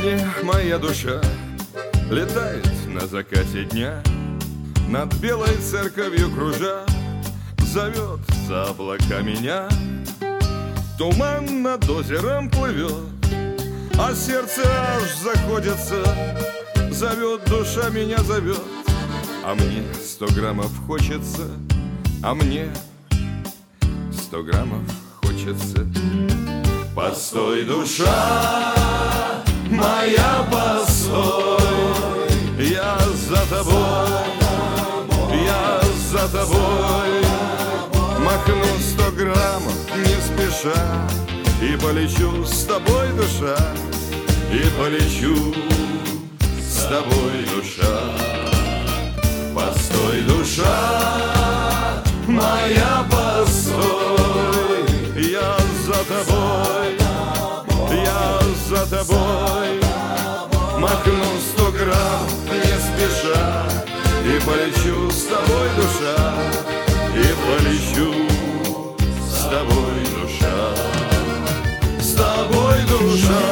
сне моя душа летает на закате дня, над белой церковью кружа, зовет за облака меня. Туман над озером плывет, а сердце аж заходится. Зовет душа, меня зовет, а мне 100 граммов хочется, а мне 100 граммов хочется. Постой, душа моя, постой, я за тобой, я за тобой. Махну 100 граммов не спеша и полечу с тобой, душа, и полечу с тобой, душа. Постой, душа моя, постой, я за тобой, я за тобой. Махну 100 грамм не спеша и полечу с тобой, душа, и полечу с тобой, душа, с тобой, душа.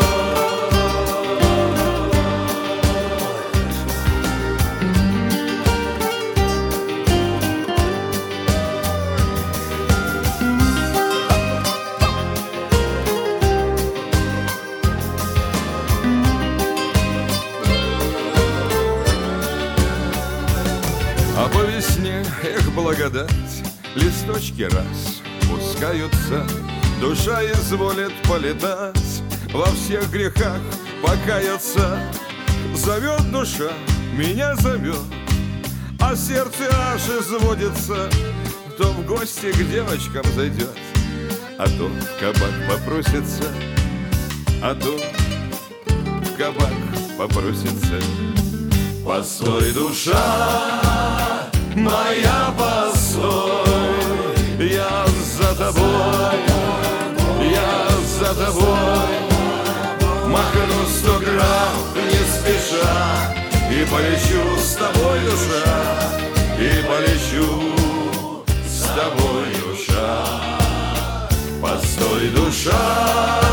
А по весне, эх, благодать, листочки раз пускаются, душа изволит полетать, во всех грехах покаяться. Зовет душа, меня зовет, а сердце аж изводится. То в гости к девочкам зайдет, а то в кабак попросится, а то в кабак попросится. Постой, душа моя, постой, я за тобой, я за тобой. Махну 100 грамм не спеша и полечу с тобой, душа, и полечу с тобой, душа. Постой, душа